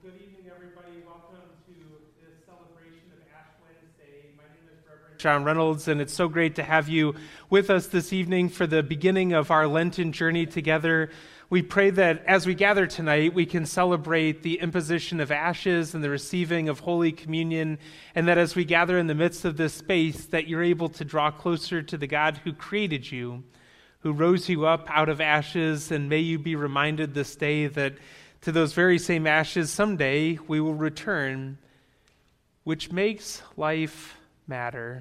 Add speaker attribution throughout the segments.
Speaker 1: Good evening, everybody. Welcome to this celebration of Ash Wednesday. My name is Reverend John Reynolds, and it's so great to have you with us this evening for the beginning of our Lenten journey together. We pray that as we gather tonight, we can celebrate the imposition of ashes and the receiving of Holy Communion, and that as we gather in the midst of this space, that you're able to draw closer to the God who created you, who rose you up out of ashes, and may you be reminded this day that to those very same ashes someday we will return, which makes life matter.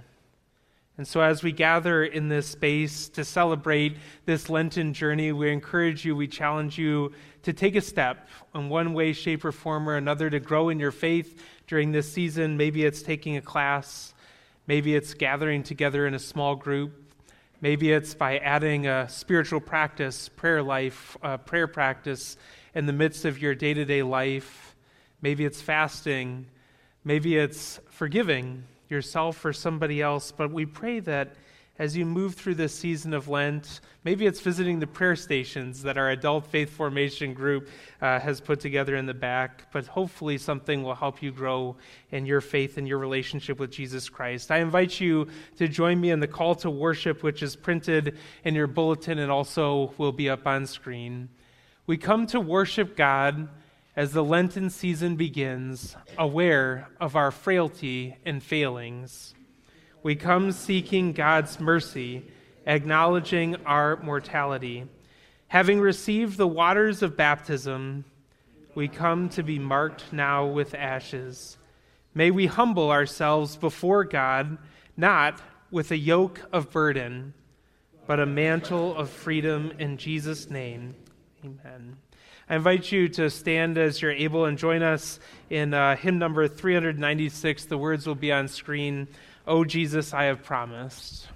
Speaker 1: And so as we gather in this space to celebrate this Lenten journey, we encourage you, we challenge you to take a step in one way, shape, or form or another to grow in your faith during this season. Maybe it's taking a class. Maybe it's gathering together in a small group. Maybe it's by adding a spiritual practice, prayer life, prayer practice in the midst of your day-to-day life. Maybe it's fasting. Maybe it's forgiving yourself or somebody else. But we pray that as you move through this season of Lent, maybe it's visiting the prayer stations that our adult faith formation group has put together in the back, but hopefully something will help you grow in your faith and your relationship with Jesus Christ. I invite you to join me in the call to worship, which is printed in your bulletin and also will be up on screen. We come to worship God as the Lenten season begins, aware of our frailty and failings. We come seeking God's mercy, acknowledging our mortality. Having received the waters of baptism, we come to be marked now with ashes. May we humble ourselves before God, not with a yoke of burden, but a mantle of freedom in Jesus' name. Amen. I invite you to stand as you're able and join us in hymn number 396. The words will be on screen. "O Jesus, I have promised."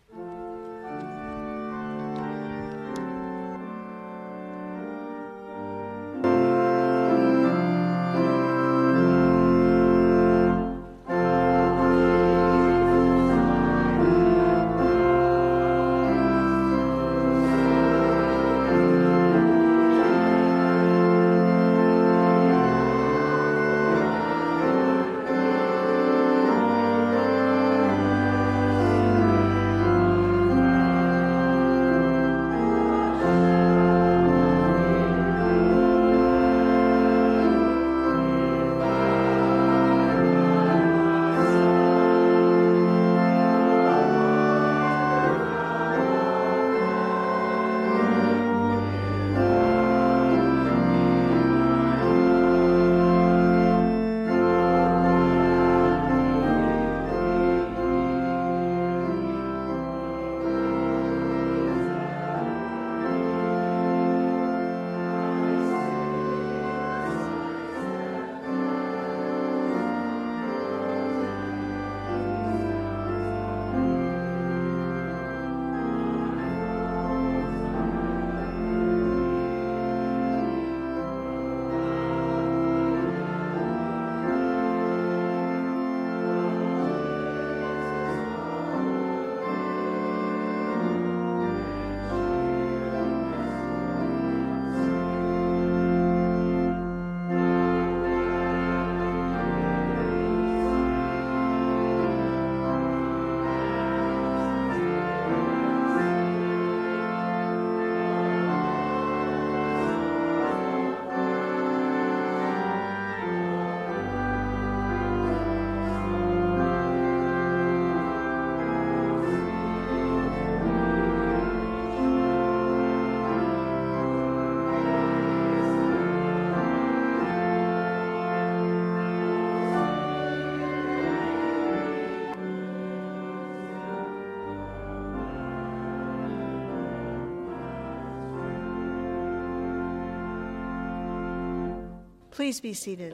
Speaker 2: Please be seated.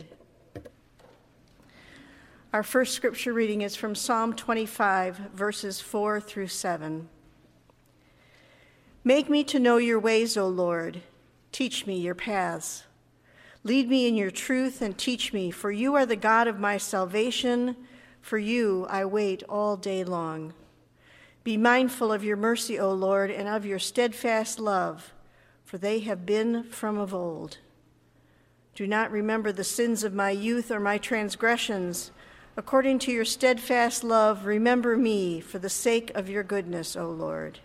Speaker 2: Our first scripture reading is from Psalm 25, verses 4 through 7. Make me to know your ways, O Lord. Teach me your paths. Lead me in your truth and teach me, for you are the God of my salvation. For you I wait all day long. Be mindful of your mercy, O Lord, and of your steadfast love, for they have been from of old. Do not remember the sins of my youth or my transgressions. According to your steadfast love, remember me for the sake of your goodness, O Lord.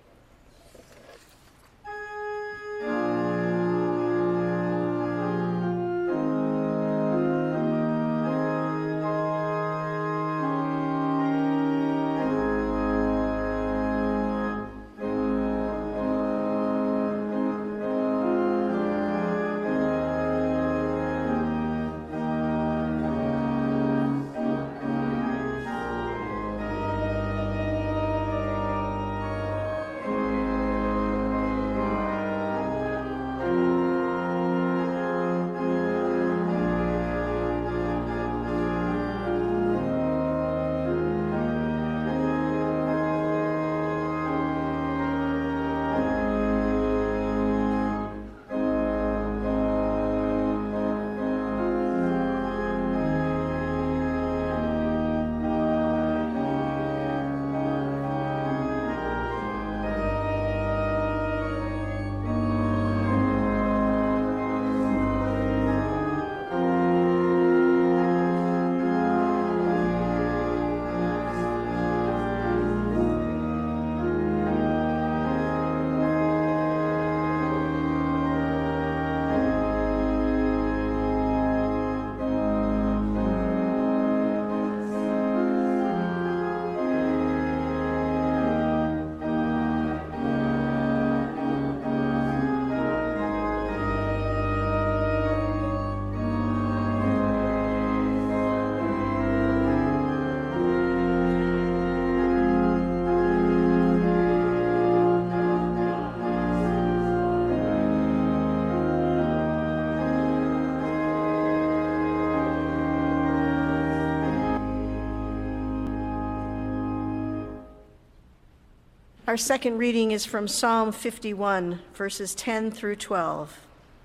Speaker 2: Our second reading is from Psalm 51, verses 10 through 12.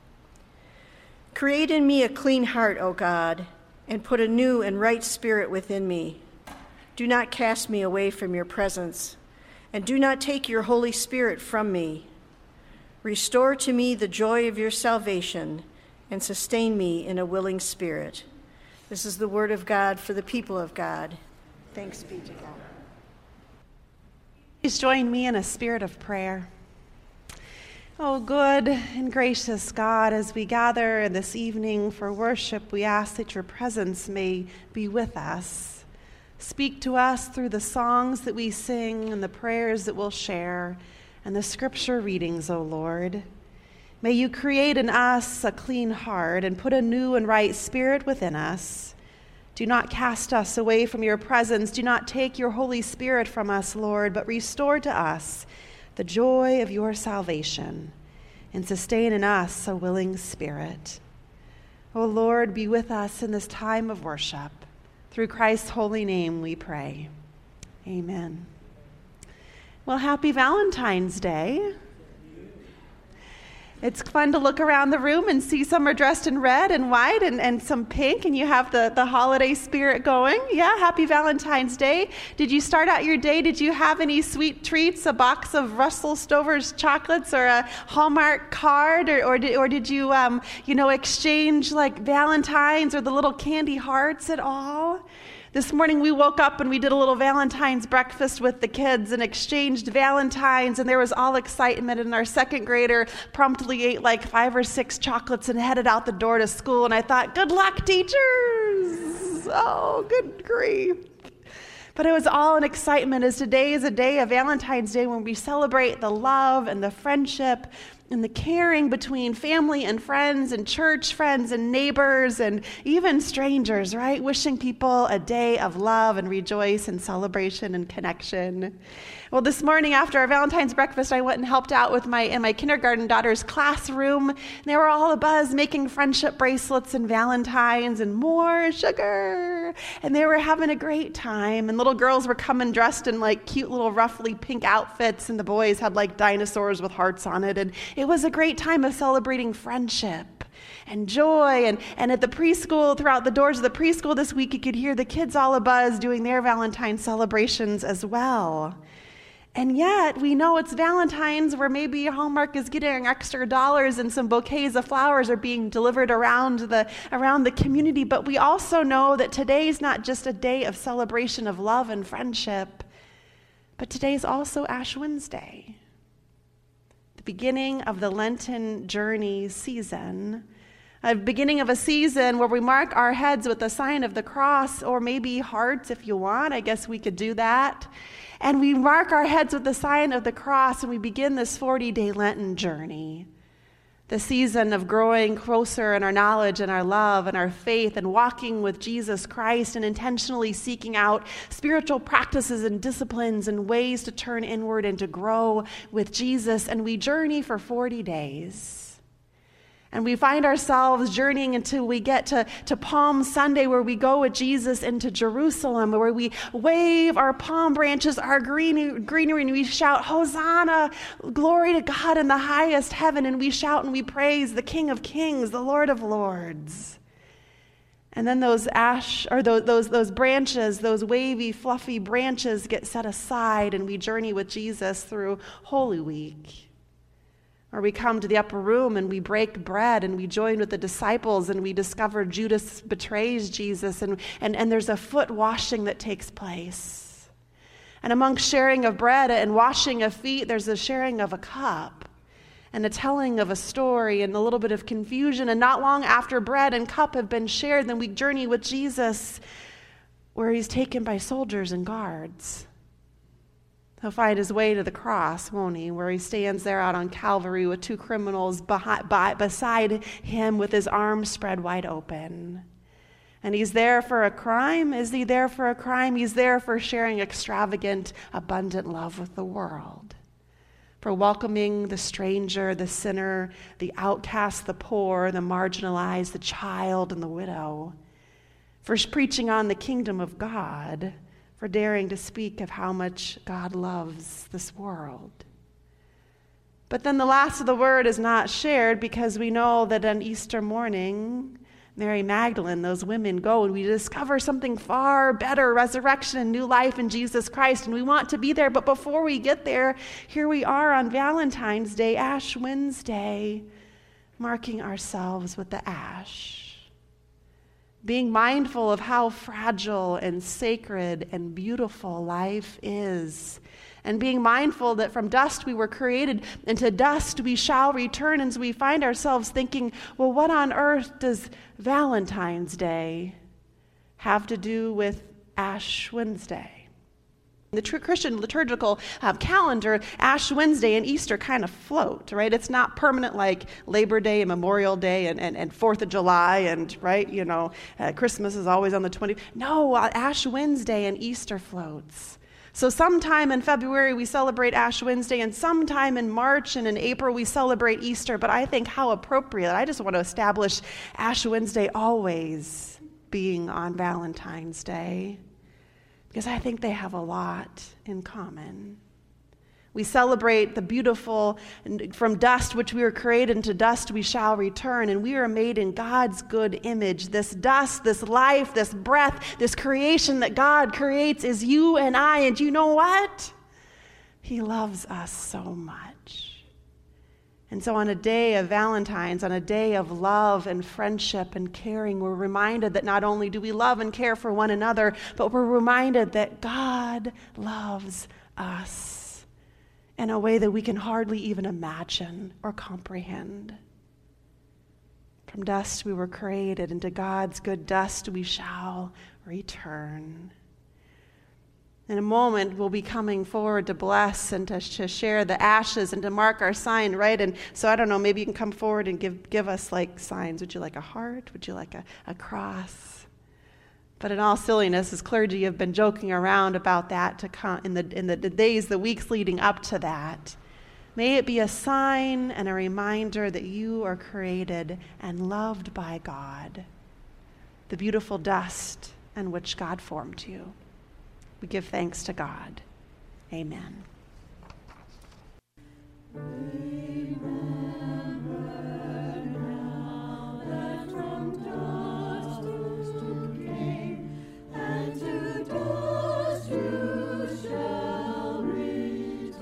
Speaker 2: Create in me a clean heart, O God, and put a new and right spirit within me. Do not cast me away from your presence, and do not take your Holy Spirit from me. Restore to me the joy of your salvation, and sustain me in a willing spirit. This is the word of God for the people of God. Thanks be to God.
Speaker 3: Please join me in a spirit of prayer. Oh, good and gracious God, as we gather this evening for worship, we ask that your presence may be with us. Speak to us through the songs that we sing and the prayers that we'll share and the scripture readings, O Lord. May you create in us a clean heart and put a new and right spirit within us. Do not cast us away from your presence. Do not take your Holy Spirit from us, Lord, but restore to us the joy of your salvation and sustain in us a willing spirit. O Lord, be with us in this time of worship. Through Christ's holy name we pray. Amen. Well, happy Valentine's Day. It's fun to look around the room and see some are dressed in red and white and some pink, and you have the holiday spirit going. Yeah, happy Valentine's Day. Did you start out your day? Did you have any sweet treats, a box of Russell Stover's chocolates or a Hallmark card, or did you exchange like Valentines or the little candy hearts at all? This morning we woke up and we did a little Valentine's breakfast with the kids and exchanged Valentines, and there was all excitement, and our second grader promptly ate like 5 or 6 chocolates and headed out the door to school, and I thought, good luck, teachers! Oh, good grief. But it was all an excitement, as today is a day of Valentine's Day when we celebrate the love and the friendship and the caring between family and friends and church friends and neighbors and even strangers, right? Wishing people a day of love and rejoice and celebration and connection. Well, this morning after our Valentine's breakfast, I went and helped out with my kindergarten daughter's classroom. And they were all abuzz making friendship bracelets and Valentines and more sugar. And they were having a great time. And little girls were coming dressed in like cute little ruffly pink outfits, and the boys had like dinosaurs with hearts on it. And it was a great time of celebrating friendship and joy. And at the preschool, throughout the doors of the preschool this week, you could hear the kids all abuzz doing their Valentine celebrations as well. And yet, we know it's Valentine's, where maybe Hallmark is getting extra dollars and some bouquets of flowers are being delivered around the community. But we also know that today is not just a day of celebration of love and friendship, but today is also Ash Wednesday, the beginning of the Lenten journey season, a beginning of a season where we mark our heads with the sign of the cross, or maybe hearts if you want. I guess we could do that. And we mark our heads with the sign of the cross, and we begin this 40-day Lenten journey, the season of growing closer in our knowledge and our love and our faith and walking with Jesus Christ and intentionally seeking out spiritual practices and disciplines and ways to turn inward and to grow with Jesus. And we journey for 40 days. And we find ourselves journeying until we get to Palm Sunday, where we go with Jesus into Jerusalem, where we wave our palm branches, our greenery, and we shout, "Hosanna, glory to God in the highest heaven." And we shout and we praise the King of Kings, the Lord of Lords. And then those those branches, those wavy, fluffy branches get set aside, and we journey with Jesus through Holy Week. Or we come to the upper room and we break bread and we join with the disciples and we discover Judas betrays Jesus, and there's a foot washing that takes place. And among sharing of bread and washing of feet, there's a sharing of a cup and a telling of a story and a little bit of confusion. And not long after bread and cup have been shared, then we journey with Jesus where he's taken by soldiers and guards. He'll find his way to the cross, won't he, where he stands there out on Calvary with two criminals beside him with his arms spread wide open. And he's there for a crime? Is he there for a crime? He's there for sharing extravagant, abundant love with the world, for welcoming the stranger, the sinner, the outcast, the poor, the marginalized, the child, and the widow, for preaching on the kingdom of God, for daring to speak of how much God loves this world. But then the last of the word is not shared, because we know that on Easter morning, Mary Magdalene, those women go and we discover something far better, resurrection and new life in Jesus Christ, and we want to be there. But before we get there, here we are on Valentine's Day, Ash Wednesday, marking ourselves with the ash, being mindful of how fragile and sacred and beautiful life is, and being mindful that from dust we were created and to dust we shall return. And so we find ourselves thinking, well, what on earth does Valentine's Day have to do with Ash Wednesday? The true Christian liturgical calendar, Ash Wednesday and Easter kind of float, right? It's not permanent like Labor Day and Memorial Day and 4th of July and, right, Christmas is always on the 20th. No, Ash Wednesday and Easter floats. So sometime in February we celebrate Ash Wednesday, and sometime in March and in April we celebrate Easter. But I think how appropriate. I just want to establish Ash Wednesday always being on Valentine's Day, because I think they have a lot in common. We celebrate the beautiful, from dust which we were created, into dust we shall return, and we are made in God's good image. This dust, this life, this breath, this creation that God creates is you and I, and you know what? He loves us so much. And so on a day of Valentine's, on a day of love and friendship and caring, we're reminded that not only do we love and care for one another, but we're reminded that God loves us in a way that we can hardly even imagine or comprehend. From dust we were created, and to God's good dust we shall return. In a moment, we'll be coming forward to bless and to share the ashes and to mark our sign, right? And so I don't know, maybe you can come forward and give us like signs. Would you like a heart? Would you like a cross? But in all silliness, as clergy have been joking around about that to come in the days, the weeks leading up to that. May it be a sign and a reminder that you are created and loved by God, the beautiful dust in which God formed you. We give thanks to God. Amen.
Speaker 4: And to dust you shall return.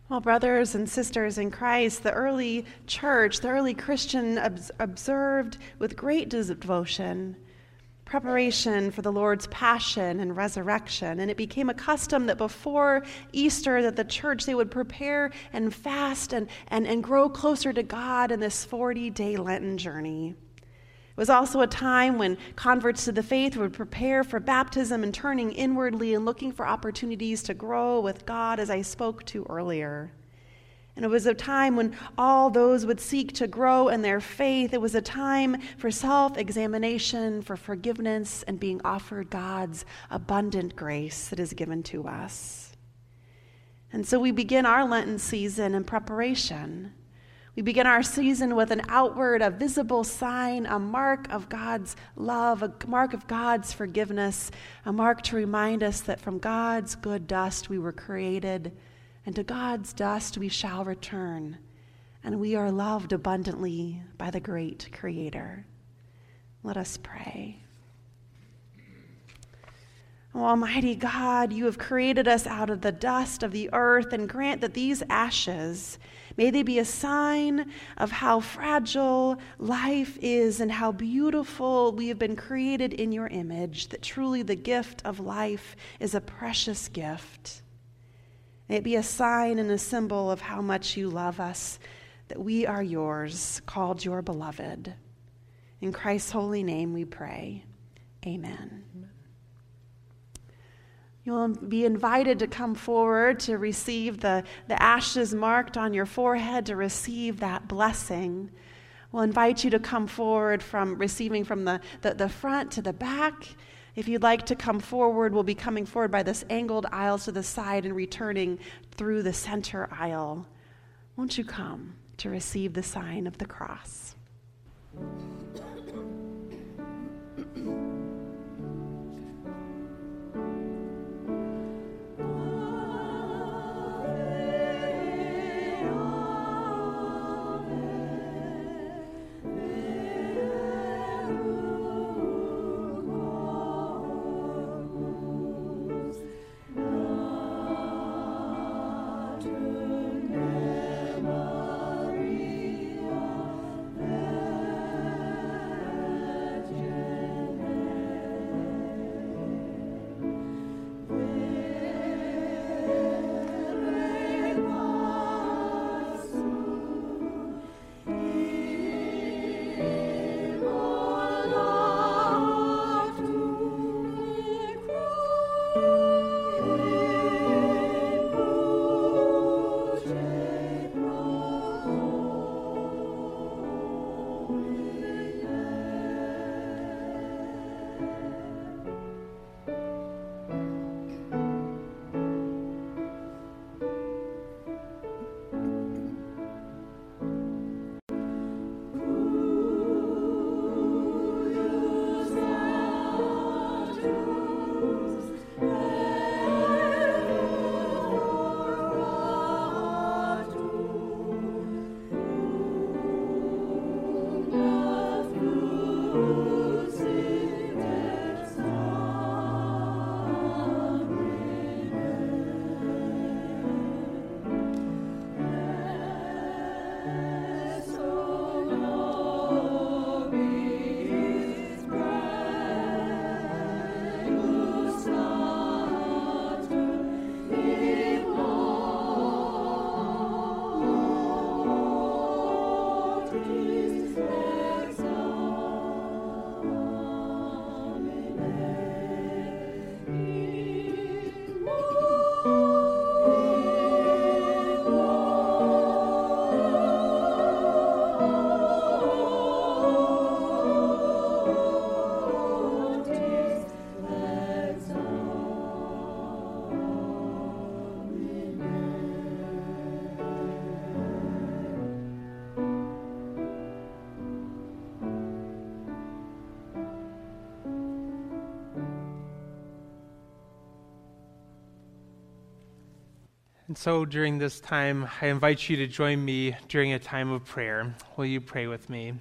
Speaker 3: Well, brothers and sisters in Christ, the early church, the early Christian observed with great devotion preparation for the Lord's passion and resurrection. And it became a custom that before Easter that the church, they would prepare and fast and grow closer to God in this 40-day Lenten journey. It was also a time when converts to the faith would prepare for baptism and turning inwardly and looking for opportunities to grow with God, as I spoke to earlier. And it was a time when all those would seek to grow in their faith. It was a time for self-examination, for forgiveness, and being offered God's abundant grace that is given to us. And so we begin our Lenten season in preparation. We begin our season with an outward, a visible sign, a mark of God's love, a mark of God's forgiveness, a mark to remind us that from God's good dust we were created, and to God's dust we shall return, and we are loved abundantly by the great Creator. Let us pray. Oh, Almighty God, you have created us out of the dust of the earth, and grant that these ashes, may they be a sign of how fragile life is and how beautiful we have been created in your image, that truly the gift of life is a precious gift. May it be a sign and a symbol of how much you love us, that we are yours, called your beloved. In Christ's holy name we pray. Amen. You'll be invited to come forward to receive the ashes marked on your forehead, to receive that blessing. We'll invite you to come forward from receiving from the front to the back. If you'd like to come forward, we'll be coming forward by this angled aisle to the side and returning through the center aisle. Won't you come to receive the sign of the cross?
Speaker 1: And so during this time, I invite you to join me during a time of prayer. Will you pray with me?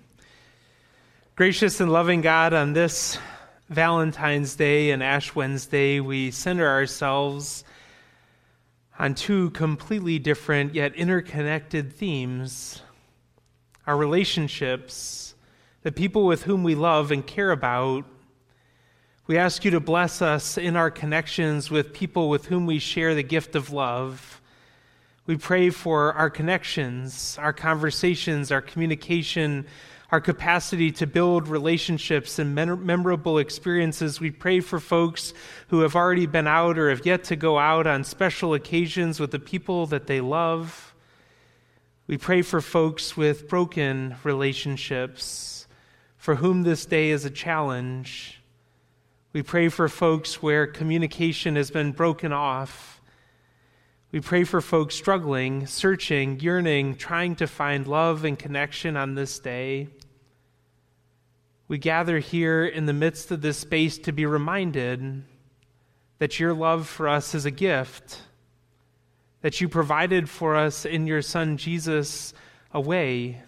Speaker 1: Gracious and loving God, on this Valentine's Day and Ash Wednesday, we center ourselves on two completely different yet interconnected themes: our relationships, the people with whom we love and care about. We ask you to bless us in our connections with people with whom we share the gift of love. We pray for our connections, our conversations, our communication, our capacity to build relationships and memorable experiences. We pray for folks who have already been out or have yet to go out on special occasions with the people that they love. We pray for folks with broken relationships, for whom this day is a challenge. We pray for folks where communication has been broken off. We pray for folks struggling, searching, yearning, trying to find love and connection on this day. We gather here in the midst of this space to be reminded that your love for us is a gift, that you provided for us in your Son Jesus a way,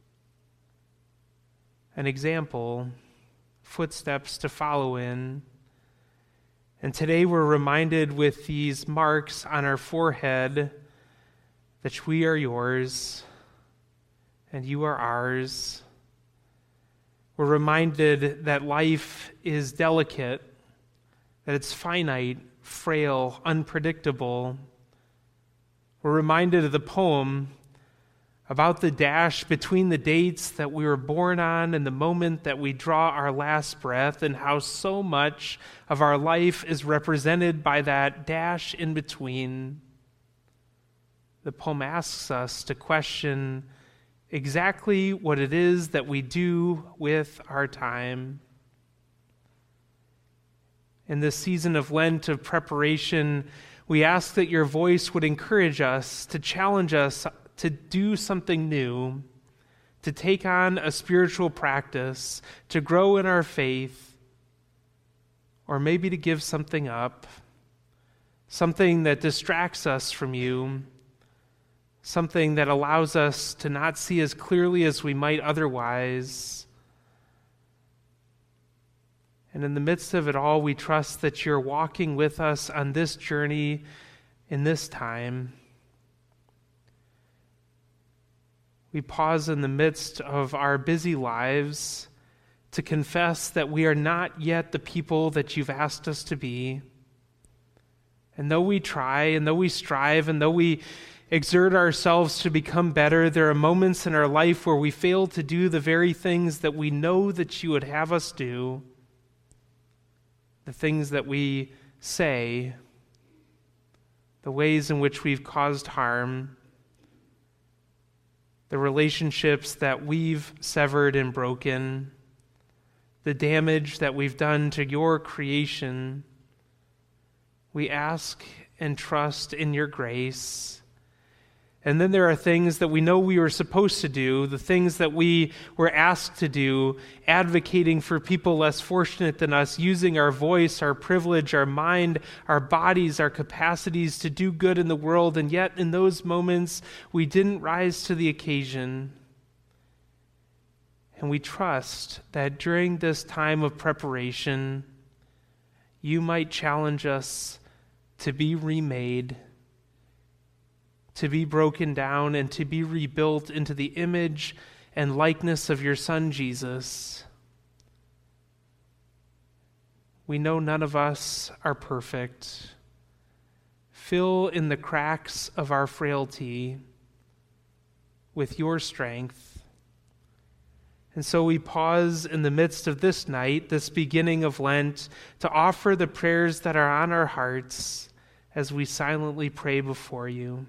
Speaker 1: an example, footsteps to follow in. And today we're reminded with these marks on our forehead that we are yours and you are ours. We're reminded that life is delicate, that it's finite, frail, unpredictable. We're reminded of the poem about the dash between the dates that we were born on and the moment that we draw our last breath, and how so much of our life is represented by that dash in between. The poem asks us to question exactly what it is that we do with our time. In this season of Lent, of preparation, we ask that your voice would encourage us, to challenge us to do something new, to take on a spiritual practice, to grow in our faith, or maybe to give something up, something that distracts us from you, something that allows us to not see as clearly as we might otherwise. And in the midst of it all, we trust that you're walking with us on this journey in this time. We pause in the midst of our busy lives to confess that we are not yet the people that you've asked us to be. And though we try, and though we strive, and though we exert ourselves to become better, there are moments in our life where we fail to do the very things that we know that you would have us do, the things that we say, the ways in which we've caused harm, the relationships that we've severed and broken, the damage that we've done to your creation. We ask and trust in your grace. And then there are things that we know we were supposed to do, the things that we were asked to do, advocating for people less fortunate than us, using our voice, our privilege, our mind, our bodies, our capacities to do good in the world. And yet in those moments, we didn't rise to the occasion. And we trust that during this time of preparation, you might challenge us to be remade, to be broken down, and to be rebuilt into the image and likeness of your Son, Jesus. We know none of us are perfect. Fill in the cracks of our frailty with your strength. And so we pause in the midst of this night, this beginning of Lent, to offer the prayers that are on our hearts as we silently pray before you.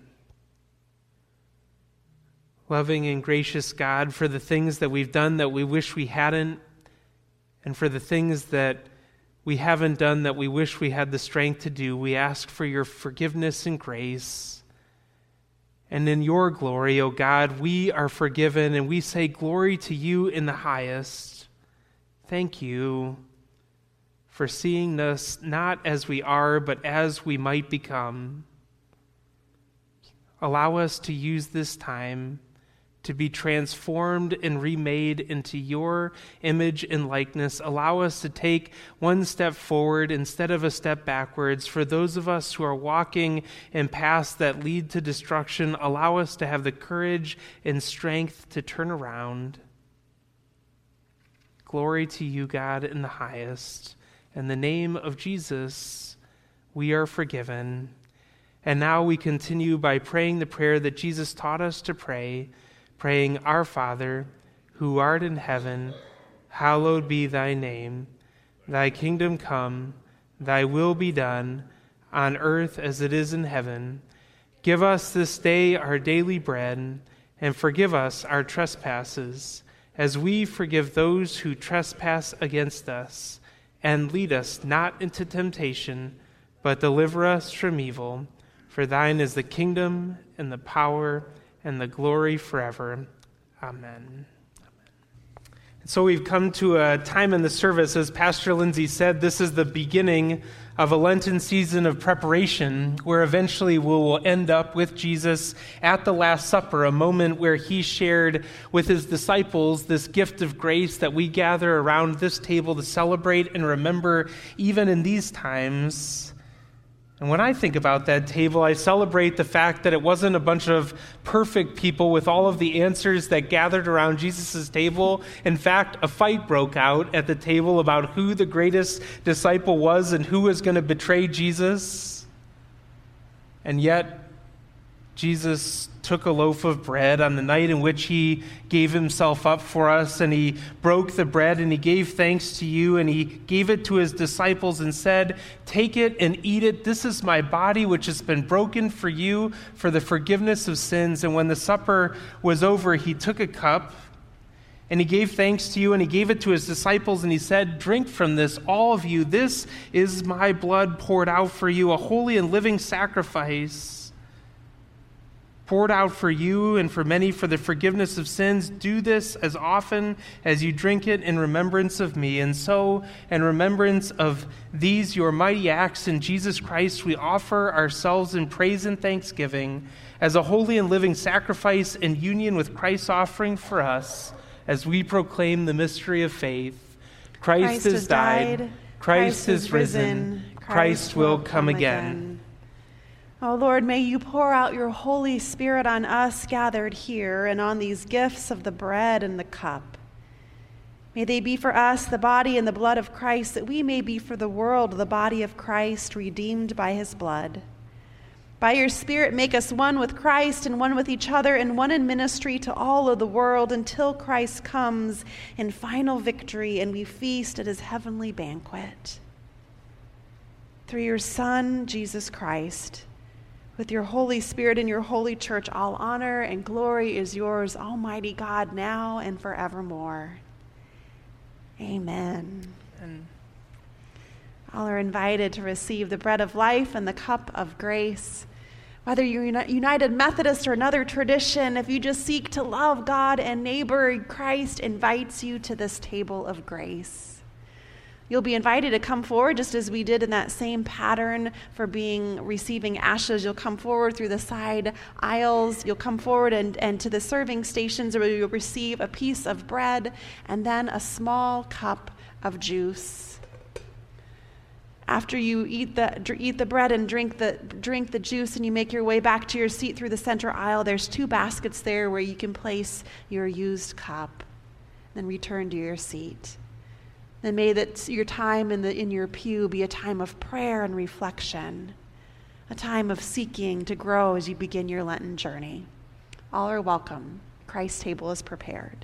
Speaker 1: Loving and gracious God, for the things that we've done that we wish we hadn't, and for the things that we haven't done that we wish we had the strength to do, we ask for your forgiveness and grace. And in your glory, O God, we are forgiven, and we say glory to you in the highest. Thank you for seeing us not as we are, but as we might become. Allow us to use this time to be transformed and remade into your image and likeness. Allow us to take one step forward instead of a step backwards. For those of us who are walking in paths that lead to destruction, allow us to have the courage and strength to turn around. Glory to you, God, in the highest. In the name of Jesus, we are forgiven. And now we continue by praying the prayer that Jesus taught us to pray, praying, Our Father, who art in heaven, hallowed be thy name. Thy kingdom come, thy will be done, on earth as it is in heaven. Give us this day our daily bread, and forgive us our trespasses, as we forgive those who trespass against us. And lead us not into temptation, but deliver us from evil. For thine is the kingdom, and the power, and the glory forever. Amen. So we've come to a time in the service, as Pastor Lindsay said, this is the beginning of a Lenten season of preparation, where eventually we will end up with Jesus at the Last Supper, a moment where he shared with his disciples this gift of grace that we gather around this table to celebrate and remember even in these times. And when I think about that table, I celebrate the fact that it wasn't a bunch of perfect people with all of the answers that gathered around Jesus' table. In fact, a fight broke out at the table about who the greatest disciple was and who was going to betray Jesus. And yet, Jesus took a loaf of bread on the night in which he gave himself up for us, and he broke the bread and he gave thanks to you, and he gave it to his disciples and said, Take it and eat it. This is my body, which has been broken for you for the forgiveness of sins. And when the supper was over, he took a cup and he gave thanks to you, and he gave it to his disciples, and he said, Drink from this, all of you. This is my blood poured out for you, a holy and living sacrifice, poured out for you and for many for the forgiveness of sins. Do this as often as you drink it in remembrance of me. And so, in remembrance of these your mighty acts in Jesus Christ, we offer ourselves in praise and thanksgiving as a holy and living sacrifice in union with Christ's offering for us, as we proclaim the mystery of faith. Christ has died, Christ has risen, Christ will come again.
Speaker 3: Oh Lord, may you pour out your Holy Spirit on us gathered here and on these gifts of the bread and the cup. May they be for us the body and the blood of Christ, that we may be for the world the body of Christ, redeemed by his blood. By your Spirit, make us one with Christ and one with each other and one in ministry to all of the world until Christ comes in final victory and we feast at his heavenly banquet. Through your Son, Jesus Christ, with your Holy Spirit and your holy church, all honor and glory is yours, Almighty God, now and forevermore. Amen. All are invited to receive the bread of life and the cup of grace. Whether you're United Methodist or another tradition, if you just seek to love God and neighbor, Christ invites you to this table of grace. You'll be invited to come forward, just as we did in that same pattern for receiving ashes. You'll come forward through the side aisles. You'll come forward and to the serving stations, where you'll receive a piece of bread and then a small cup of juice. After you eat the bread and drink the juice, and you make your way back to your seat through the center aisle, there's 2 baskets there where you can place your used cup, then return to your seat. And may that your time in your pew be a time of prayer and reflection, a time of seeking to grow as you begin your Lenten journey. All are welcome. Christ's table is prepared.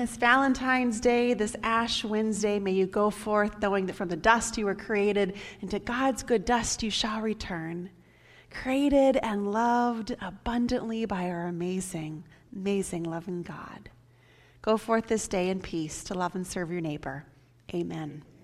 Speaker 3: this Valentine's Day, this Ash Wednesday, may you go forth knowing that from the dust you were created, and to God's good dust you shall return, created and loved abundantly by our amazing, amazing loving God. Go forth this day in peace to love and serve your neighbor. Amen.